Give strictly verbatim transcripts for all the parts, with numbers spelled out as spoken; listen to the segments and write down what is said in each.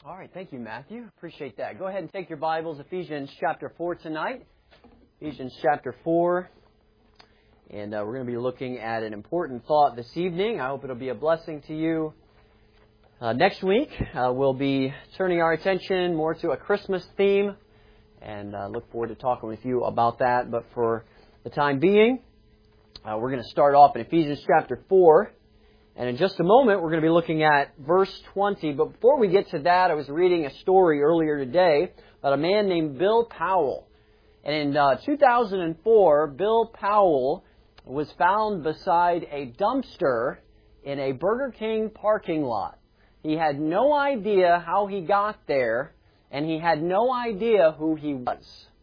All right, thank you, Matthew. Appreciate that. Go ahead and take your Bibles, Ephesians chapter four tonight. Ephesians chapter four. And uh, we're going to be looking at an important thought this evening. I hope it'll be a blessing to you. Uh, next week, uh, we'll be turning our attention more to a Christmas theme. And uh, look forward to talking with you about that. But for the time being, uh, we're going to start off in Ephesians chapter four. And in just a moment, we're going to be looking at verse twenty. But before we get to that, I was reading a story earlier today about a man named Bill Powell. And in uh, two thousand four, Bill Powell was found beside a dumpster in a Burger King parking lot. He had no idea how he got there, and he had no idea who he was.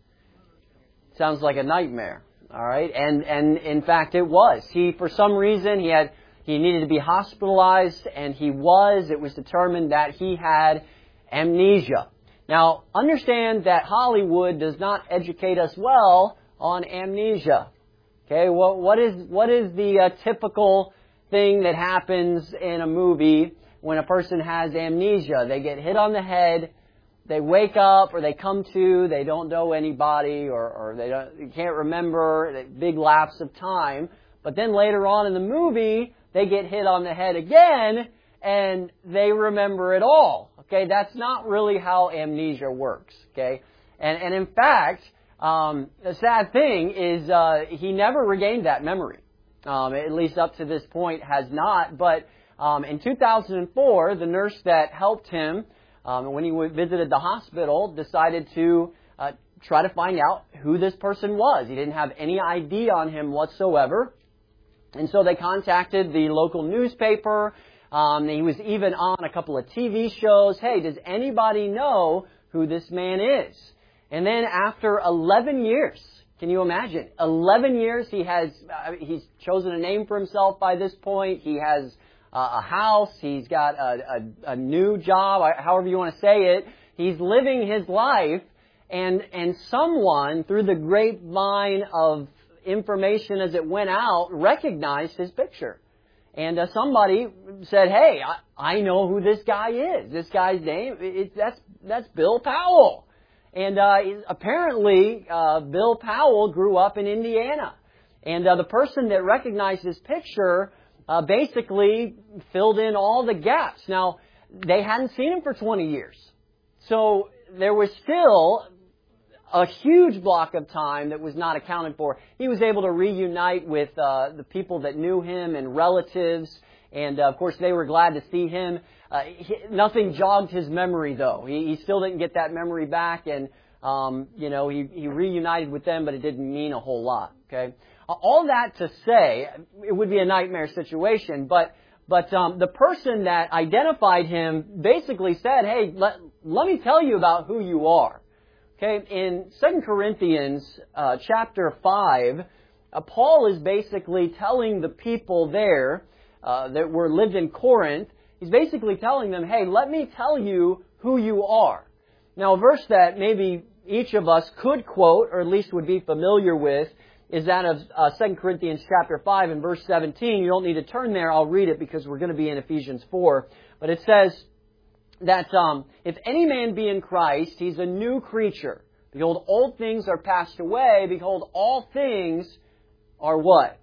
Sounds like a nightmare, all right? And and in fact, it was. He, for some reason, he had... He needed to be hospitalized, and he was. It was determined that he had amnesia. Now, understand that Hollywood does not educate us well on amnesia. Okay, what what is what is the uh, typical thing that happens in a movie when a person has amnesia? They get hit on the head, they wake up, or they come to, they don't know anybody, or, or they don't, they can't remember, big lapse of time. But then later on in the movie, they get hit on the head again, and they remember it all. Okay, that's not really how amnesia works. Okay, and and in fact, um, the sad thing is uh, he never regained that memory. Um, at least up to this point, has not. But um, in two thousand four, the nurse that helped him um, when he visited the hospital decided to uh, try to find out who this person was. He didn't have any I D on him whatsoever. And so they contacted the local newspaper. Um, he was even on a couple of T V shows. Hey, does anybody know who this man is? And then after eleven years, can you imagine? eleven years, he has, uh, he's chosen a name for himself by this point. He has uh, a house. He's got a, a, a new job, however you want to say it. He's living his life. And, and someone, through the grapevine of information as it went out, recognized his picture. And uh, somebody said, hey, I, I know who this guy is. This guy's name, it, that's that's Bill Powell. And uh, apparently, uh, Bill Powell grew up in Indiana. And uh, the person that recognized his picture uh, basically filled in all the gaps. Now, they hadn't seen him for twenty years. So there was still a huge block of time that was not accounted for. He was able to reunite with uh, the people that knew him and relatives, and uh, of course they were glad to see him. Uh, he, nothing jogged his memory, though. He, he still didn't get that memory back, and um, you know he, he reunited with them, but it didn't mean a whole lot. Okay, all that to say, it would be a nightmare situation, but but um, the person that identified him basically said, "Hey, let let me tell you about who you are." Okay, in Second Corinthians uh, chapter five, uh, Paul is basically telling the people there uh, that were lived in Corinth, he's basically telling them, hey, let me tell you who you are. Now, a verse that maybe each of us could quote, or at least would be familiar with, is that of uh, Second Corinthians chapter five and verse seventeen. You don't need to turn there, I'll read it because we're going to be in Ephesians four. But it says that um, if any man be in Christ, he's a new creature. Behold, old things are passed away. Behold, all things are what?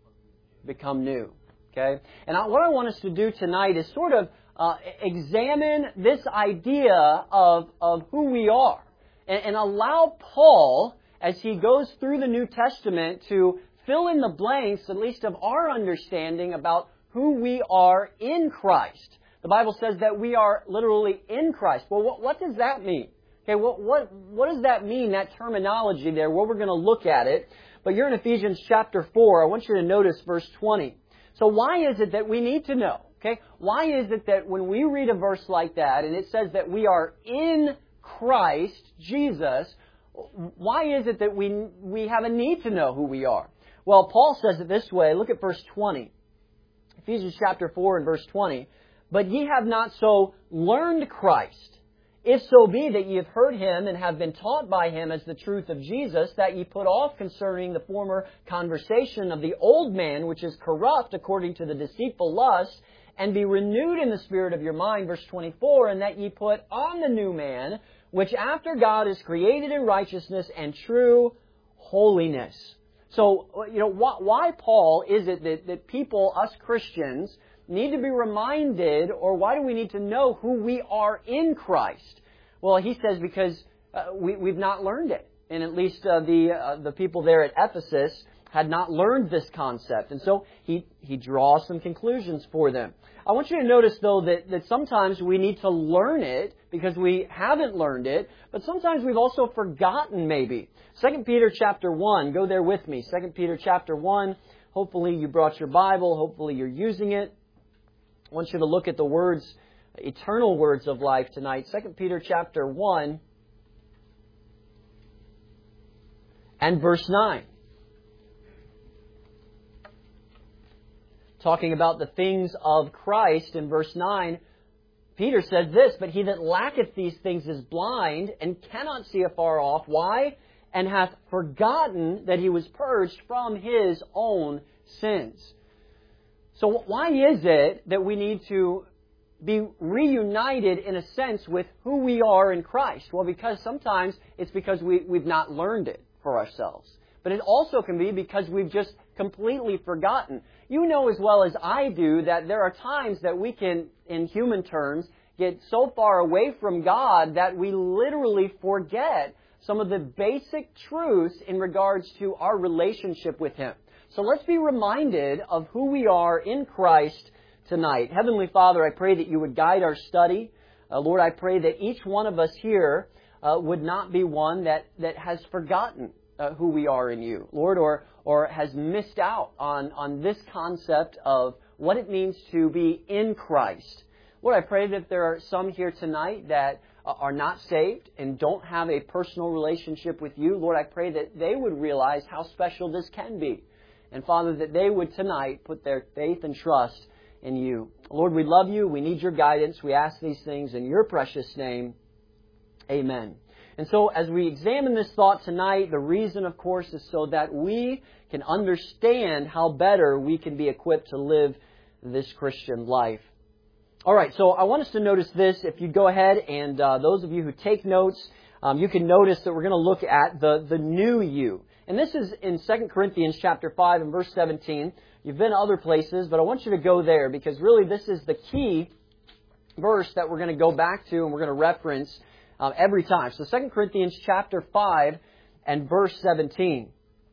Become new. Okay? And I, what I want us to do tonight is sort of uh, examine this idea of, of who we are. And, and allow Paul, as he goes through the New Testament, to fill in the blanks, at least of our understanding about who we are in Christ. The Bible says that we are literally in Christ. Well, what, what does that mean? Okay, what, what, what does that mean, that terminology there? Well, we're going to look at it. But you're in Ephesians chapter four. I want you to notice verse twenty. So why is it that we need to know? Okay, why is it that when we read a verse like that, and it says that we are in Christ Jesus, why is it that we, we have a need to know who we are? Well, Paul says it this way. Look at verse twenty. Ephesians chapter four and verse twenty. But ye have not so learned Christ, if so be that ye have heard Him and have been taught by Him as the truth of Jesus, that ye put off concerning the former conversation of the old man, which is corrupt according to the deceitful lust, and be renewed in the spirit of your mind, verse twenty-four, and that ye put on the new man, which after God is created in righteousness and true holiness. So, you know, why, why Paul, is it that, that people, us Christians, need to be reminded, or why do we need to know who we are in Christ? Well, he says because uh, we, we've not learned it. And at least uh, the uh, the people there at Ephesus had not learned this concept. And so he, he draws some conclusions for them. I want you to notice, though, that, that sometimes we need to learn it because we haven't learned it, but sometimes we've also forgotten maybe. Second Peter chapter one, go there with me. Second Peter chapter one, hopefully you brought your Bible, hopefully you're using it. I want you to look at the words, eternal words of life tonight. Second Peter chapter one and verse nine. Talking about the things of Christ in verse nine, Peter says this, but he that lacketh these things is blind and cannot see afar off. Why? And hath forgotten that he was purged from his own sins. So why is it that we need to be reunited in a sense with who we are in Christ? Well, because sometimes it's because we, we've not learned it for ourselves. But it also can be because we've just completely forgotten. You know as well as I do that there are times that we can, in human terms, get so far away from God that we literally forget some of the basic truths in regards to our relationship with Him. So let's be reminded of who we are in Christ tonight. Heavenly Father, I pray that you would guide our study. Uh, Lord, I pray that each one of us here uh, would not be one that, that has forgotten uh, who we are in you, Lord, or, or has missed out on, on this concept of what it means to be in Christ. Lord, I pray that there are some here tonight that are not saved and don't have a personal relationship with you. Lord, I pray that they would realize how special this can be. And Father, that they would tonight put their faith and trust in you. Lord, we love you. We need your guidance. We ask these things in your precious name. Amen. And so as we examine this thought tonight, the reason, of course, is so that we can understand how better we can be equipped to live this Christian life. All right, so I want us to notice this. If you go ahead and uh, those of you who take notes, um, you can notice that we're going to look at the, the new you. And this is in Second Corinthians chapter five and verse seventeen. You've been other places, but I want you to go there because really this is the key verse that we're going to go back to and we're going to reference um, every time. So Second Corinthians chapter five and verse seventeen.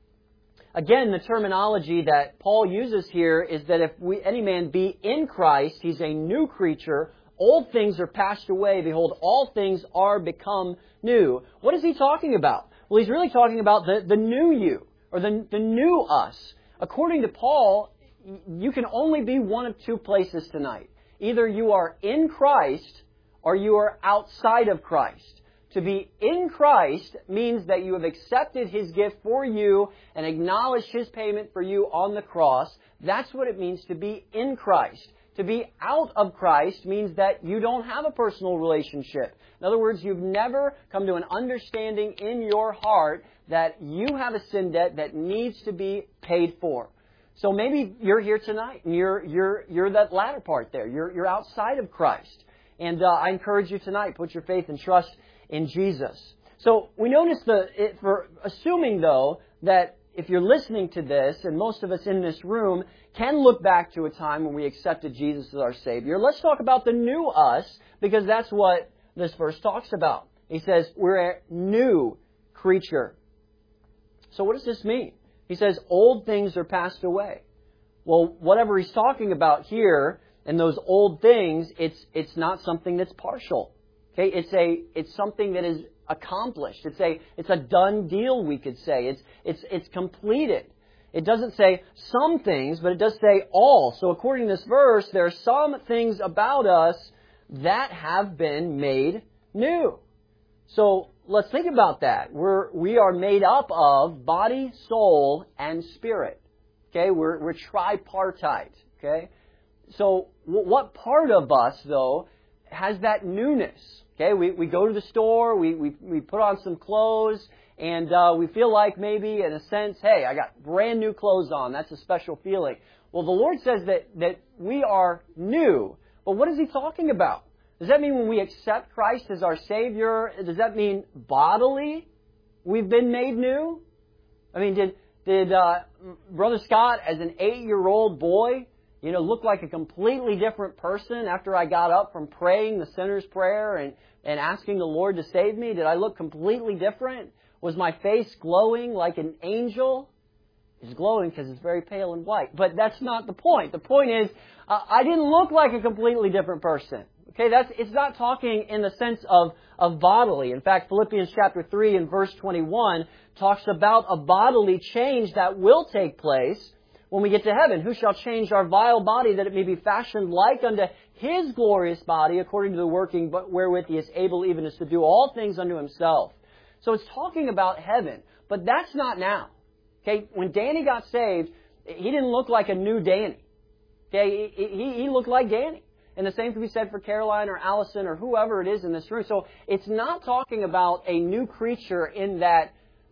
Again, the terminology that Paul uses here is that if we, any man be in Christ, he's a new creature. Old things are passed away. Behold, all things are become new. What is he talking about? Well, he's really talking about the, the new you, or the, the new us. According to Paul, you can only be one of two places tonight. Either you are in Christ, or you are outside of Christ. To be in Christ means that you have accepted His gift for you and acknowledged His payment for you on the cross. That's what it means to be in Christ. To be out of Christ means that you don't have a personal relationship. In other words, you've never come to an understanding in your heart that you have a sin debt that needs to be paid for. So maybe you're here tonight and you're you're you're that latter part there. You're you're outside of Christ. And uh, I encourage you tonight, put your faith and trust in Jesus. So we notice the it, for assuming though that if you're listening to this, and most of us in this room can look back to a time when we accepted Jesus as our Savior, let's talk about the new us, because that's what this verse talks about. He says we're a new creature. So what does this mean? He says old things are passed away. Well, whatever he's talking about here and those old things, it's it's not something that's partial. Okay, it's a it's something that is accomplished. It's a it's a done deal, we could say. It's it's it's completed. It doesn't say some things, but it does say all. So according to this verse, there are some things about us that have been made new. So let's think about that. We're we are made up of body, soul, and spirit. Okay, we're we're tripartite. Okay, so what part of us though has that newness? Okay, we, we go to the store, we, we, we put on some clothes, and uh, we feel like maybe, in a sense, hey, I got brand new clothes on. That's a special feeling. well, the Lord says that, that we are new. But what is He talking about? Does that mean when we accept Christ as our Savior, does that mean bodily we've been made new? I mean, did did uh, Brother Scott, as an eight-year-old boy, you know, look like a completely different person after I got up from praying the sinner's prayer and, and asking the Lord to save me? Did I look completely different? Was my face glowing like an angel? It's glowing because it's very pale and white. But that's not the point. The point is, uh, I didn't look like a completely different person. Okay, that's it's not talking in the sense of, of bodily. In fact, Philippians chapter three and verse twenty-one talks about a bodily change that will take place when we get to heaven. Who shall change our vile body that it may be fashioned like unto His glorious body according to the working wherewith He is able even to subdue all things unto Himself. So it's talking about heaven, but that's not now. Okay, when Danny got saved, he didn't look like a new Danny. Okay, he, he, he looked like Danny. And the same can be said for Caroline or Allison or whoever it is in this room. So it's not talking about a new creature in that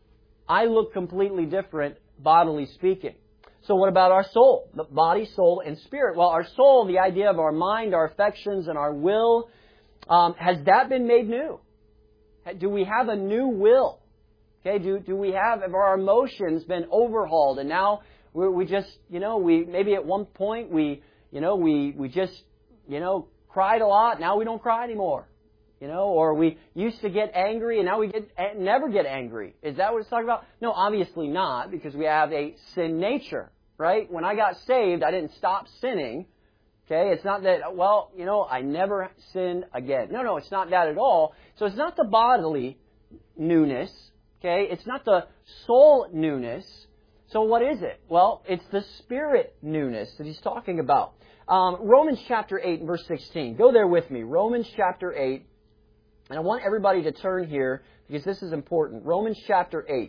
I look completely different, bodily speaking. So what about our soul? The body, soul, and spirit. Well, our soul, the idea of our mind, our affections, and our will, um, has that been made new? Do we have a new will? Okay, do do we have, have our emotions been overhauled? And now we we just, you know, we maybe at one point we, you know, we we just, you know, cried a lot. Now we don't cry anymore. You know, or we used to get angry and now we get never get angry. Is that what it's talking about? No, obviously not, because we have a sin nature, right? When I got saved, I didn't stop sinning. Okay, it's not that, well, you know, I never sin again. No, no, it's not that at all. So it's not the bodily newness. Okay, it's not the soul newness. So what is it? Well, it's the spirit newness that he's talking about. Um, Romans chapter eight and verse sixteen. Go there with me. Romans chapter eight. And I want everybody to turn here because this is important. Romans chapter eight.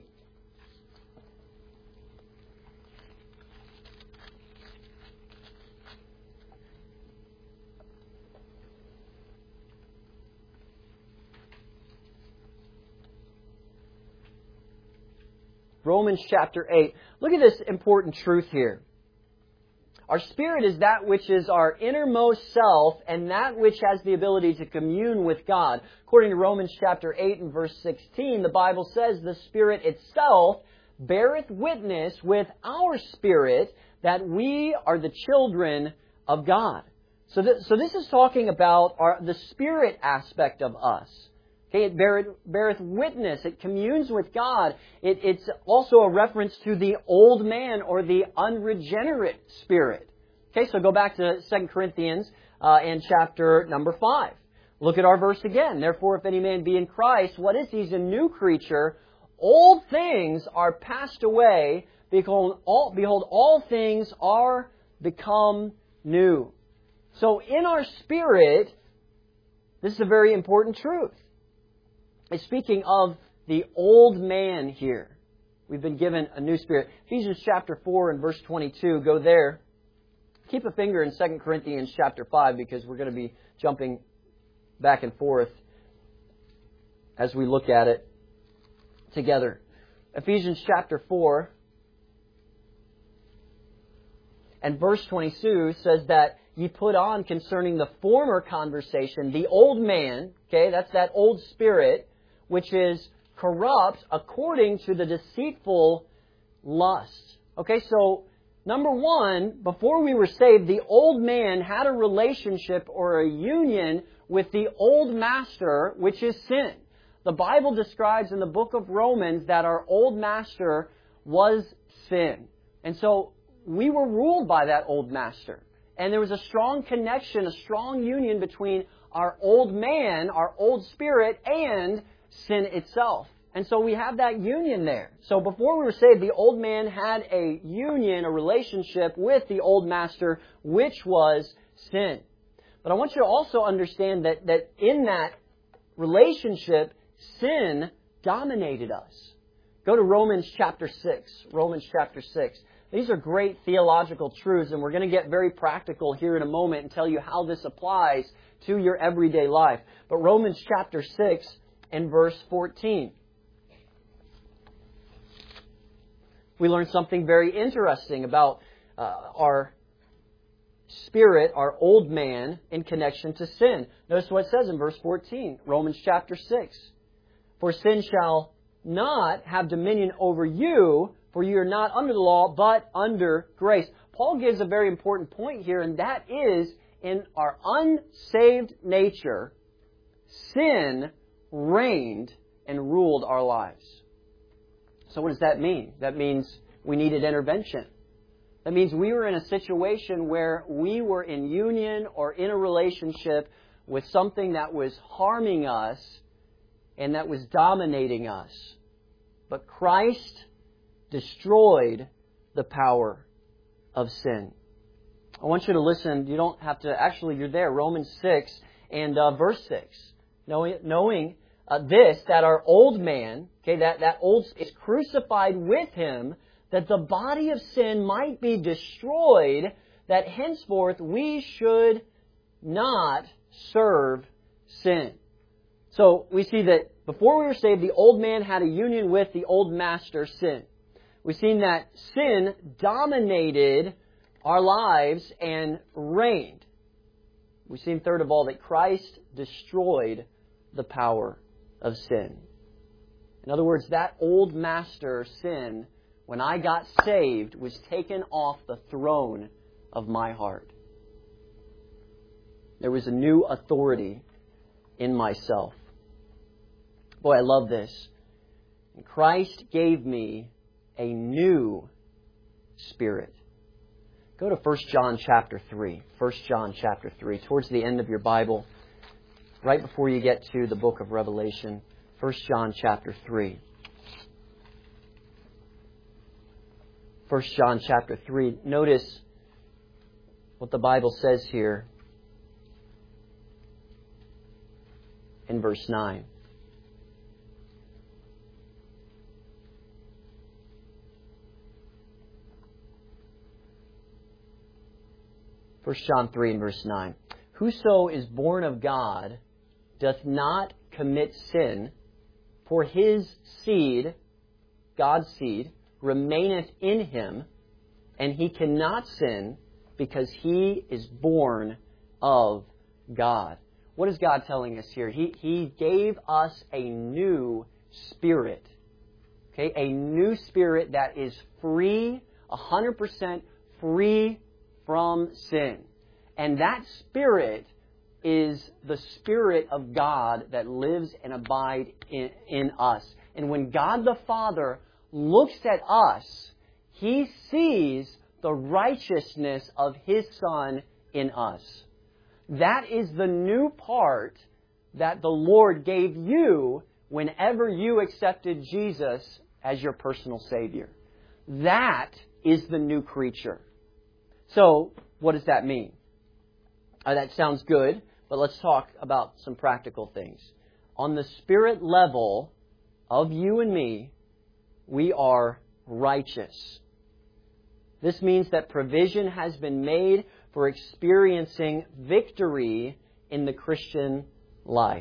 Romans chapter eight. Look at this important truth here. Our spirit is that which is our innermost self and that which has the ability to commune with God. According to Romans chapter eight and verse sixteen, the Bible says the Spirit itself beareth witness with our spirit that we are the children of God. So, th- so this is talking about our, the spirit aspect of us. Okay, it beareth, beareth witness. It communes with God. It, it's also a reference to the old man or the unregenerate spirit. Okay, so go back to Second Corinthians uh, in chapter number five. Look at our verse again. Therefore, if any man be in Christ, what is he? He's a new creature. Old things are passed away. Behold, all, behold, all things are become new. So in our spirit, this is a very important truth. It's speaking of the old man here. We've been given a new spirit. Ephesians chapter four and verse twenty-two, go there. Keep a finger in Second Corinthians chapter five because we're going to be jumping back and forth as we look at it together. Ephesians chapter four and verse twenty-two says that ye put on concerning the former conversation, the old man, okay, that's that old spirit, which is corrupt according to the deceitful lust. Okay, so number one, before we were saved, the old man had a relationship or a union with the old master, which is sin. The Bible describes in the book of Romans that our old master was sin. And so we were ruled by that old master. And there was a strong connection, a strong union between our old man, our old spirit, and sin itself. And so we have that union there. So before we were saved, the old man had a union, a relationship with the old master, which was sin. But I want you to also understand that, that in that relationship, sin dominated us. Go to Romans chapter six. Romans chapter six. These are great theological truths, and we're going to get very practical here in a moment and tell you how this applies to your everyday life. But Romans chapter six and verse fourteen. We learn something very interesting about uh, our spirit, our old man, in connection to sin. Notice what it says in verse fourteen, Romans chapter six. For sin shall not have dominion over you, for you are not under the law, but under grace. Paul gives a very important point here, and that is, in our unsaved nature, sin reigned and ruled our lives. So what does that mean? That means we needed intervention. That means we were in a situation where we were in union or in a relationship with something that was harming us and that was dominating us. But Christ destroyed the power of sin. I want you to listen. You don't have to, actually you're there, Romans six and uh, verse six. Knowing, knowing uh, this, that our old man, okay, that, that old is crucified with Him, that the body of sin might be destroyed, that henceforth we should not serve sin. So we see that before we were saved, the old man had a union with the old master, sin. We've seen that sin dominated our lives and reigned. We've seen, third of all, that Christ destroyed the power of sin. In other words, that old master, sin, when I got saved, was taken off the throne of my heart. There was a new authority in myself. Boy, I love this. And Christ gave me a new spirit. Go to First John chapter three. First John chapter three. Towards the end of your Bible, right before you get to the book of Revelation. First John chapter three. First John chapter three. Notice what the Bible says here in verse nine. First John three and verse nine. Whoso is born of God doth not commit sin, for his seed, God's seed, remaineth in him, and he cannot sin because he is born of God. What is God telling us here? He, he gave us a new spirit. Okay, a new spirit that is free, one hundred percent free from sin. And that spirit is the Spirit of God that lives and abides in, in us. And when God the Father looks at us, He sees the righteousness of His Son in us. That is the new part that the Lord gave you whenever you accepted Jesus as your personal Savior. That is the new creature. So, what does that mean? Uh, that sounds good, but let's talk about some practical things. On the spirit level of you and me, we are righteous. This means that provision has been made for experiencing victory in the Christian life.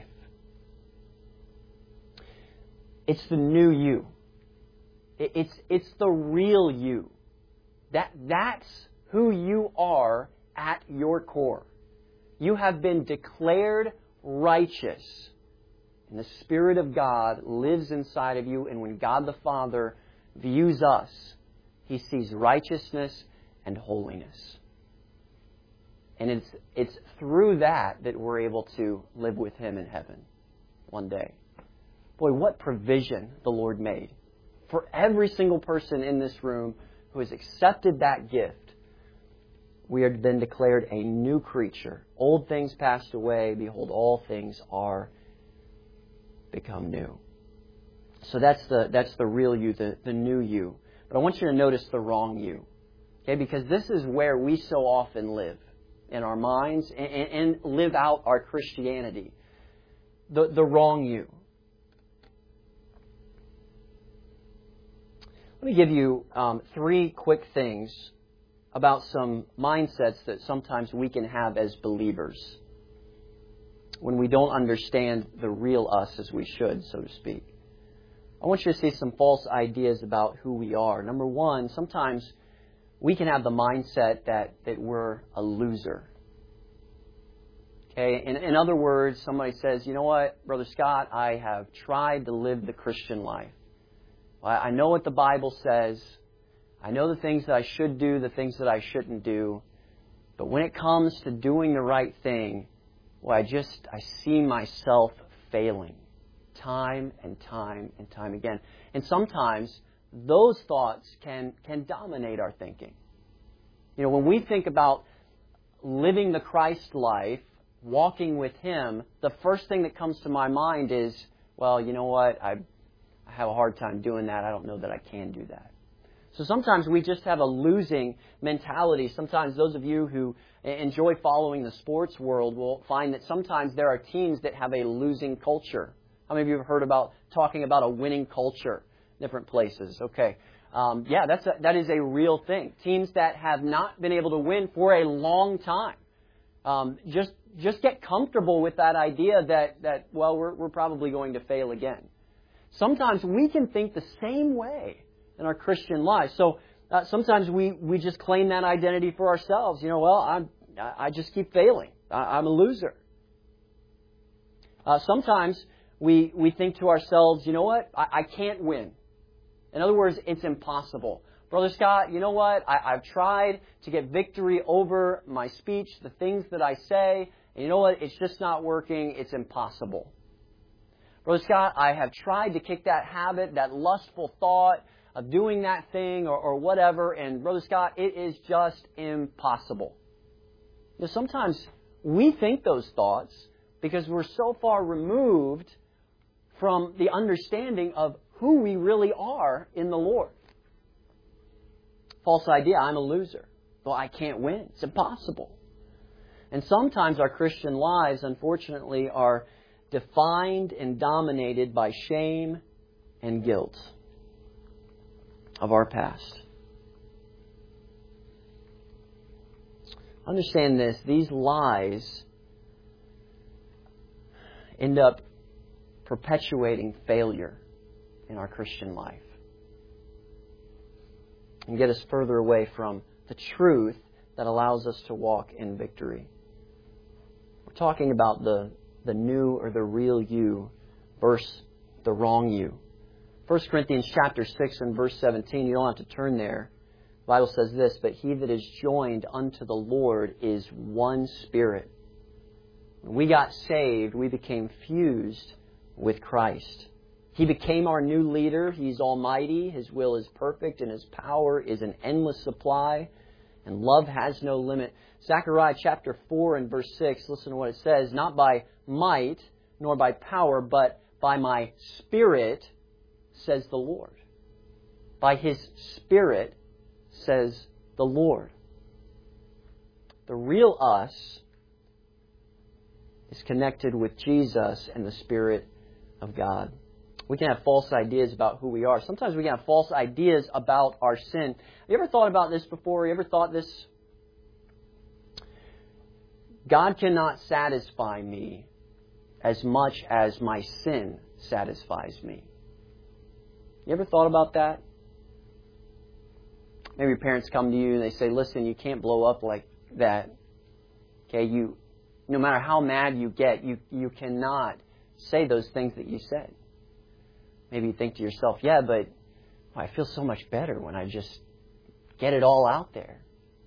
It's the new you. It's, it's the real you. That, that's who you are at your core. You have been declared righteous. And the Spirit of God lives inside of you. And when God the Father views us, He sees righteousness and holiness. And it's, it's through that that we're able to live with Him in heaven one day. Boy, what provision the Lord made for every single person in this room who has accepted that gift. We are then declared a new creature. Old things passed away. Behold, all things are become new. So that's the that's the real you, the, the new you. But I want you to notice the wrong you. Okay, because this is where we so often live in our minds and, and live out our Christianity. The, the wrong you. Let me give you um, three quick things about some mindsets that sometimes we can have as believers when we don't understand the real us as we should, so to speak. I want you to see some false ideas about who we are. Number one, sometimes we can have the mindset that, that we're a loser. Okay, in, in other words, somebody says, you know what, Brother Scott, I have tried to live the Christian life. I, I know what the Bible says. I know the things that I should do, the things that I shouldn't do. But when it comes to doing the right thing, well, I just, I see myself failing time and time and time again. And sometimes those thoughts can, can dominate our thinking. You know, when we think about living the Christ life, walking with Him, the first thing that comes to my mind is, well, you know what, I, I have a hard time doing that. I don't know that I can do that. So sometimes we just have a losing mentality. Sometimes those of you who enjoy following the sports world will find that sometimes there are teams that have a losing culture. How many of you have heard about talking about a winning culture? Different places. Okay. Um, yeah, that's a, that is a real thing. Teams that have not been able to win for a long time. Um, just just get comfortable with that idea that, that well, we're, we're probably going to fail again. Sometimes we can think the same way in our Christian lives. So uh, sometimes we, we just claim that identity for ourselves. You know, well, I'm, I just keep failing. I, I'm a loser. Uh, sometimes we we think to ourselves, you know what, I, I can't win. In other words, it's impossible. Brother Scott, you know what, I, I've tried to get victory over my speech, the things that I say, and you know what, it's just not working. It's impossible. Brother Scott, I have tried to kick that habit, that lustful thought of doing that thing or, or whatever, and Brother Scott, it is just impossible. You know, sometimes we think those thoughts because we're so far removed from the understanding of who we really are in the Lord. False idea, I'm a loser. Well, I can't win. It's impossible. And sometimes our Christian lives, unfortunately, are defined and dominated by shame and guilt of our past. Understand this, these lies end up perpetuating failure in our Christian life and get us further away from the truth that allows us to walk in victory. We're talking about the, the new or the real you versus the wrong you. First Corinthians chapter six and verse seventeen, you don't have to turn there. The Bible says this, but he that is joined unto the Lord is one spirit. When we got saved, we became fused with Christ. He became our new leader. He's almighty. His will is perfect, and His power is an endless supply. And love has no limit. Zechariah chapter four and verse six, listen to what it says. Not by might, nor by power, but by my Spirit, says the Lord. By His Spirit, says the Lord. The real us is connected with Jesus and the Spirit of God. We can have false ideas about who we are. Sometimes we can have false ideas about our sin. Have you ever thought about this before? You ever thought this? God cannot satisfy me as much as my sin satisfies me. You ever thought about that? Maybe your parents come to you and they say, listen, you can't blow up like that. Okay, you, no matter how mad you get, you, you cannot say those things that you said. Maybe you think to yourself, yeah, but well, I feel so much better when I just get it all out there.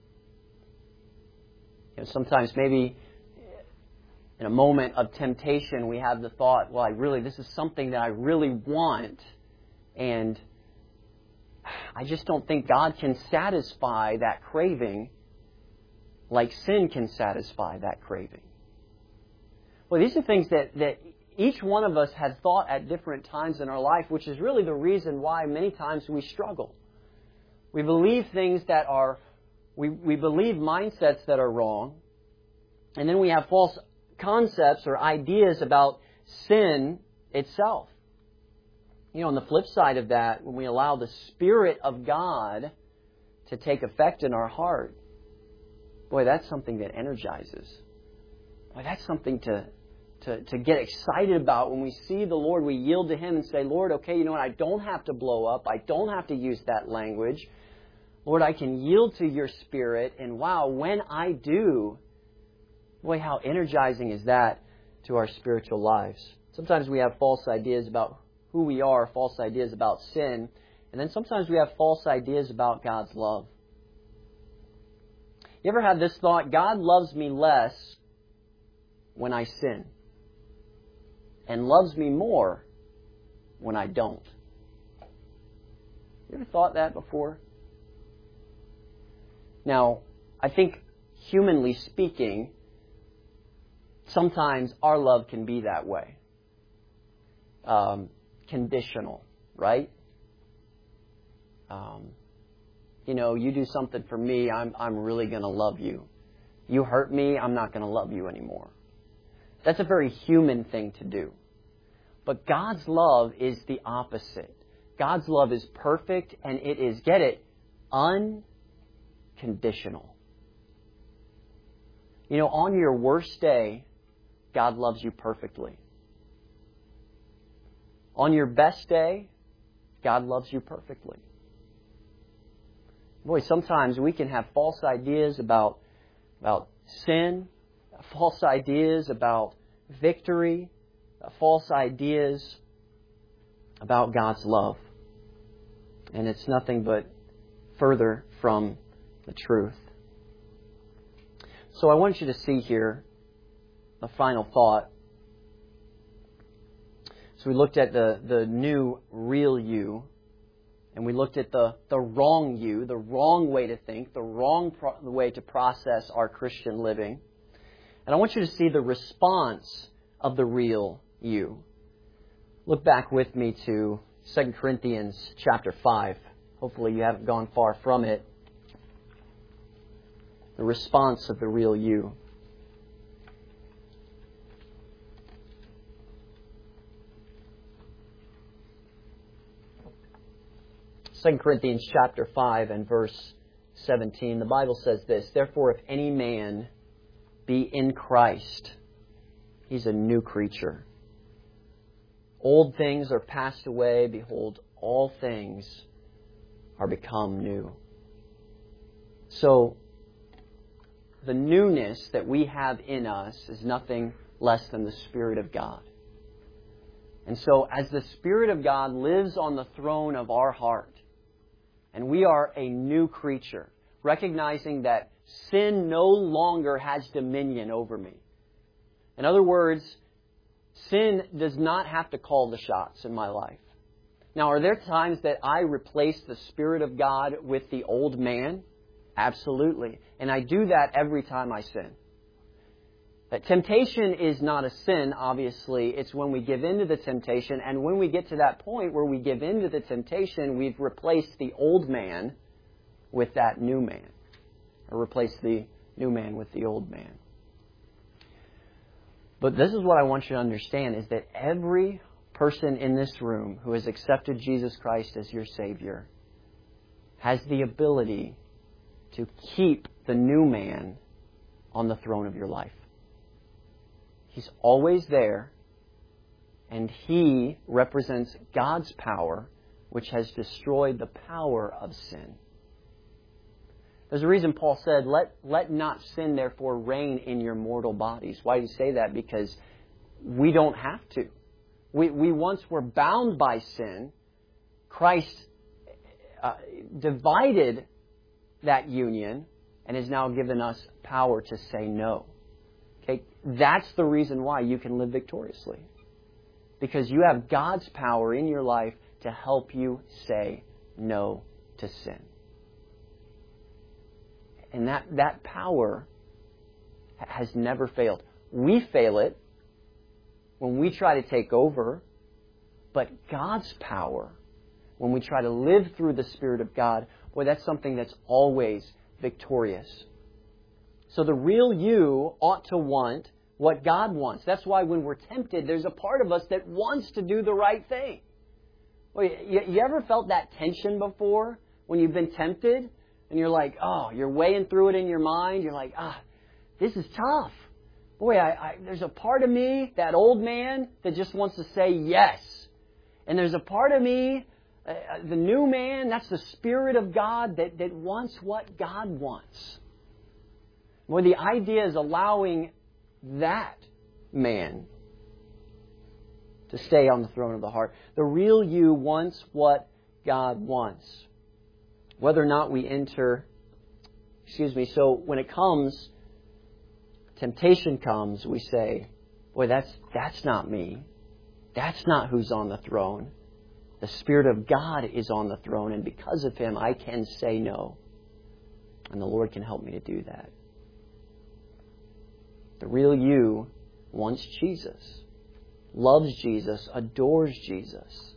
You know, sometimes maybe in a moment of temptation, we have the thought, well, I really, this is something that I really want, and I just don't think God can satisfy that craving like sin can satisfy that craving. Well, these are things that, that each one of us has thought at different times in our life, which is really the reason why many times we struggle. We believe things that are, we, we believe mindsets that are wrong, and then we have false concepts or ideas about sin itself. You know, on the flip side of that, when we allow the Spirit of God to take effect in our heart, boy, that's something that energizes. Boy, that's something to, to, to get excited about. When we see the Lord, we yield to Him and say, Lord, okay, you know what, I don't have to blow up. I don't have to use that language. Lord, I can yield to your Spirit, and wow, when I do, boy, how energizing is that to our spiritual lives. Sometimes we have false ideas about who we are, false ideas about sin, and then sometimes we have false ideas about God's love. You ever had this thought, God loves me less when I sin, and loves me more when I don't? You ever thought that before? Now, I think, humanly speaking, sometimes our love can be that way. Um, conditional, right? Um, you know, you do something for me, I'm, I'm really going to love you. You hurt me, I'm not going to love you anymore. That's a very human thing to do. But God's love is the opposite. God's love is perfect, and it is, get it, unconditional. You know, on your worst day, God loves you perfectly. On your best day, God loves you perfectly. Boy, sometimes we can have false ideas about, about sin, false ideas about victory, false ideas about God's love. And it's nothing but further from the truth. So I want you to see here a final thought. So we looked at the, the new real you, and we looked at the, the wrong you, the wrong way to think, the wrong pro- way to process our Christian living. And I want you to see the response of the real you. Look back with me to Second Corinthians chapter five. Hopefully you haven't gone far from it. The response of the real you. Second Corinthians chapter five and verse seventeen. The Bible says this, "Therefore, if any man be in Christ, he's a new creature. Old things are passed away. Behold, all things are become new." So, the newness that we have in us is nothing less than the Spirit of God. And so, as the Spirit of God lives on the throne of our heart, and we are a new creature, recognizing that sin no longer has dominion over me. In other words, sin does not have to call the shots in my life. Now, are there times that I replace the Spirit of God with the old man? Absolutely. And I do that every time I sin. That temptation is not a sin, obviously. It's when we give in to the temptation. And when we get to that point where we give in to the temptation, we've replaced the old man with that new man. Or replaced the new man with the old man. But this is what I want you to understand, is that every person in this room who has accepted Jesus Christ as your Savior has the ability to keep the new man on the throne of your life. He's always there, and He represents God's power, which has destroyed the power of sin. There's a reason Paul said, let, let not sin therefore reign in your mortal bodies. Why do you say that? Because we don't have to. We, we once were bound by sin. Christ uh, divided that union and has now given us power to say no. Okay? That's the reason why you can live victoriously. Because you have God's power in your life to help you say no to sin. And that, that power has never failed. We fail it when we try to take over, but God's power, when we try to live through the Spirit of God, boy, that's something that's always victorious. So the real you ought to want what God wants. That's why when we're tempted, there's a part of us that wants to do the right thing. Well, you, you ever felt that tension before when you've been tempted? And you're like, oh, you're weighing through it in your mind. You're like, ah, this is tough. Boy, I, I, there's a part of me, that old man, that just wants to say yes. And there's a part of me Uh, the new man, that's the Spirit of God that, that wants what God wants. Well, the idea is allowing that man to stay on the throne of the heart. The real you wants what God wants. Whether or not we enter, excuse me, so when it comes, temptation comes, we say, boy, that's that's not me. That's not who's on the throne. The Spirit of God is on the throne, and because of Him, I can say no. And the Lord can help me to do that. The real you wants Jesus, loves Jesus, adores Jesus.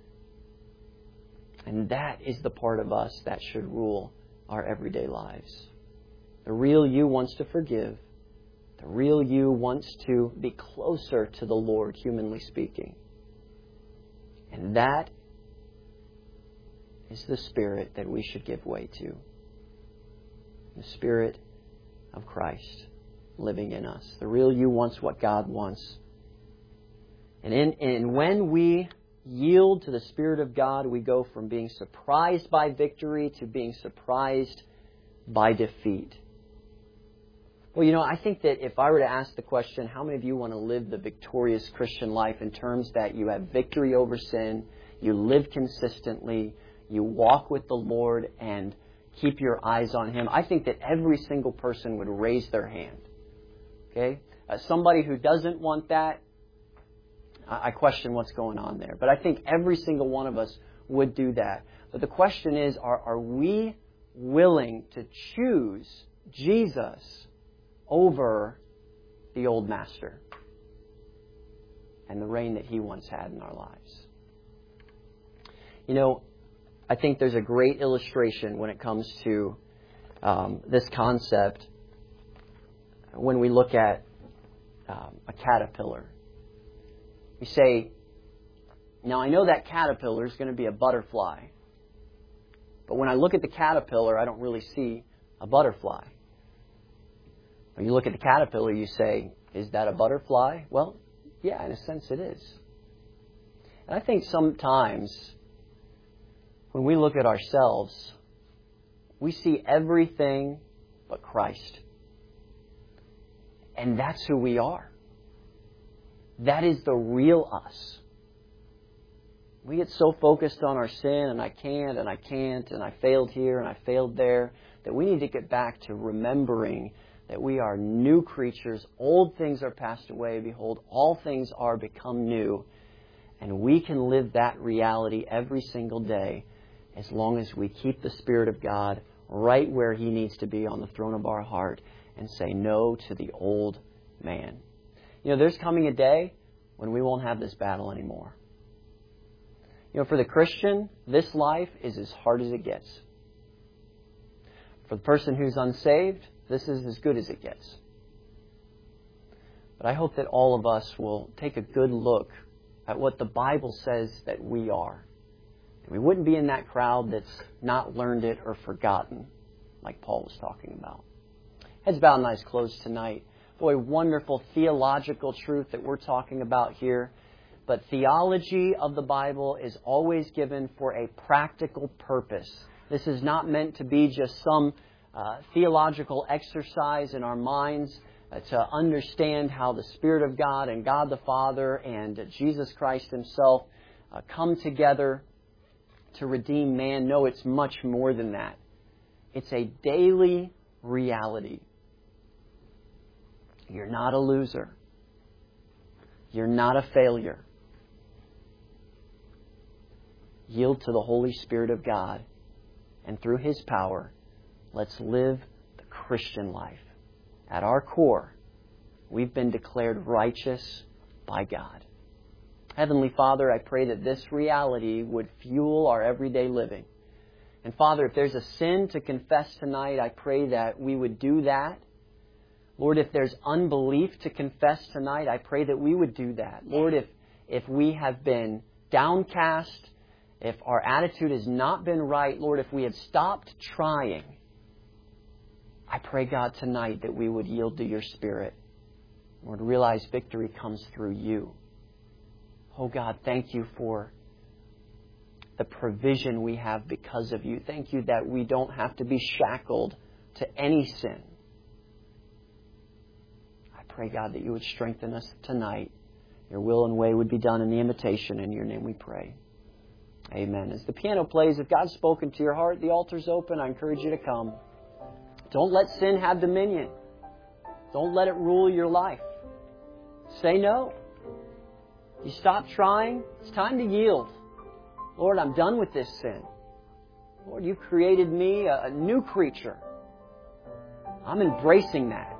And that is the part of us that should rule our everyday lives. The real you wants to forgive. The real you wants to be closer to the Lord, humanly speaking. And that is the Spirit that we should give way to. The Spirit of Christ living in us. The real you wants what God wants. And, in, and when we yield to the Spirit of God, we go from being surprised by victory to being surprised by defeat. Well, you know, I think that if I were to ask the question, how many of you want to live the victorious Christian life in terms that you have victory over sin, you live consistently, you walk with the Lord and keep your eyes on Him, I think that every single person would raise their hand. Okay? Uh, somebody who doesn't want that, I question what's going on there. But I think every single one of us would do that. But the question is, are, are we willing to choose Jesus over the old master and the reign that he once had in our lives? You know, I think there's a great illustration when it comes to um, this concept when we look at um, a caterpillar. We say, now I know that caterpillar is going to be a butterfly. But when I look at the caterpillar, I don't really see a butterfly. When you look at the caterpillar, you say, is that a butterfly? Well, yeah, in a sense it is. And I think sometimes when we look at ourselves, we see everything but Christ. And that's who we are. That is the real us. We get so focused on our sin, and I can't, and I can't, and I failed here, and I failed there, that we need to get back to remembering that we are new creatures. Old things are passed away. Behold, all things are become new. And we can live that reality every single day as long as we keep the Spirit of God right where He needs to be on the throne of our heart and say no to the old man. You know, there's coming a day when we won't have this battle anymore. You know, for the Christian, this life is as hard as it gets. For the person who's unsaved, this is as good as it gets. But I hope that all of us will take a good look at what the Bible says that we are. And we wouldn't be in that crowd that's not learned it or forgotten, like Paul was talking about. Heads bowed and eyes closed tonight. Boy, wonderful theological truth that we're talking about here. But theology of the Bible is always given for a practical purpose. This is not meant to be just some uh, theological exercise in our minds uh, to understand how the Spirit of God and God the Father and uh, Jesus Christ Himself uh, come together to redeem man. No, it's much more than that. It's a daily reality. You're not a loser. You're not a failure. Yield to the Holy Spirit of God, and through His power, let's live the Christian life. At our core, we've been declared righteous by God. Heavenly Father, I pray that this reality would fuel our everyday living. And Father, if there's a sin to confess tonight, I pray that we would do that. Lord, if there's unbelief to confess tonight, I pray that we would do that. Lord, if, if we have been downcast, if our attitude has not been right, Lord, if we have stopped trying, I pray, God, tonight that we would yield to Your Spirit. Lord, realize victory comes through You. Oh, God, thank You for the provision we have because of You. Thank You that we don't have to be shackled to any sin. I pray, God, that You would strengthen us tonight. Your will and way would be done in the invitation. In Your name we pray. Amen. As the piano plays, if God's spoken to your heart, the altar's open. I encourage you to come. Don't let sin have dominion. Don't let it rule your life. Say no. You stop trying. It's time to yield. Lord, I'm done with this sin. Lord, You've created me a new creature. I'm embracing that.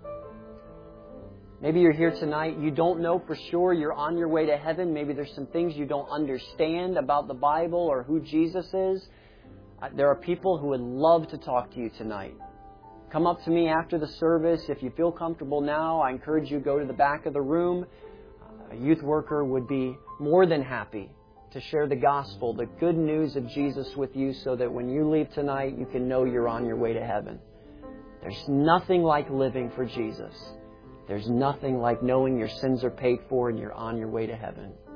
Maybe you're here tonight, you don't know for sure you're on your way to heaven. Maybe there's some things you don't understand about the Bible or who Jesus is. There are people who would love to talk to you tonight. Come up to me after the service. If you feel comfortable now, I encourage you to go to the back of the room. A youth worker would be more than happy to share the gospel, the good news of Jesus with you, so that when you leave tonight, you can know you're on your way to heaven. There's nothing like living for Jesus. There's nothing like knowing your sins are paid for and you're on your way to heaven.